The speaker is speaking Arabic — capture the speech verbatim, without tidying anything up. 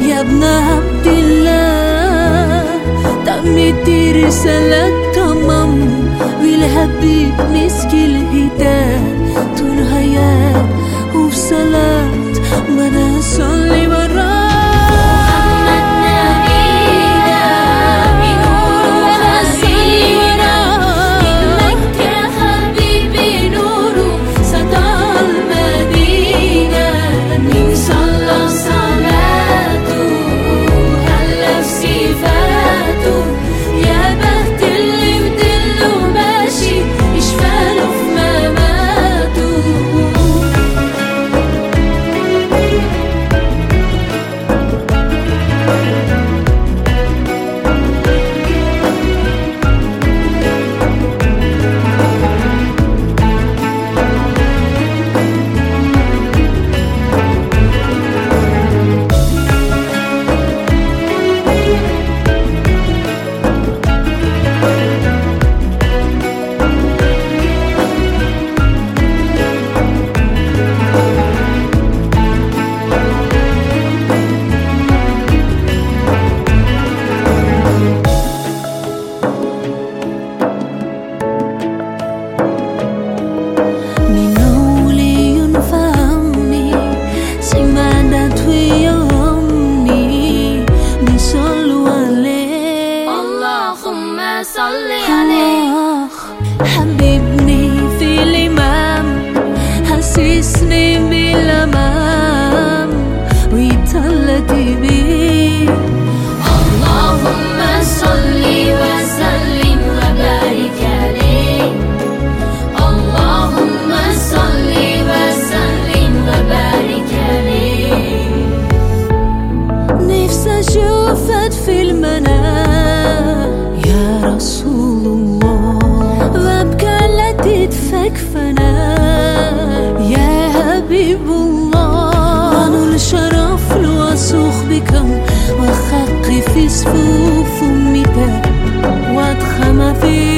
يا ابن عبد الله تمت رسالة تمام والحبيب مسك الهداية طول حياة وفي صلاة ما نصلي براه صلي عليه حبيبني في الإمام حسسني بالأمان ويتلدي بيه اللهم صلي وسلم وبارك عليه اللهم صلي وسلم وبارك عليه نفسي أشوفك في المنام يا رسول الله وابقى لا تدفك فناء يا حبيب الله ونول شرف الوثوق بكم وخق في صفوف أمتك وأضخم في